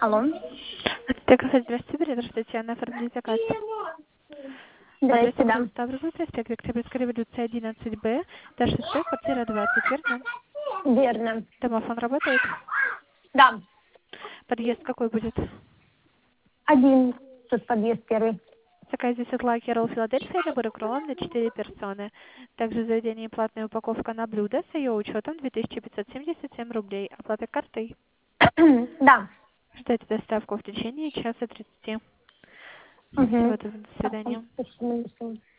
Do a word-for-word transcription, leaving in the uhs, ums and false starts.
Алло. Так, здравствуйте, передача Татьяна, оформить заказ. Адрес Здрасте, да. Ставрополь, проспект Октябрьской революции одиннадцать Б, этаж шесть, квартира двадцать, верно? Верно. Домофон работает? Да. Подъезд какой будет? Один. Тут подъезд первый. Заказе Светла Керол Филадельфия, набор кролом на четыре персоны. Также заведение платная упаковка на блюдо с ее учетом две тысячи пятьсот семьдесят семь рублей. Оплата картой. Да. Ждайте доставку в течение часа тридцати. Угу. Всего доброго, до свидания. Спасибо.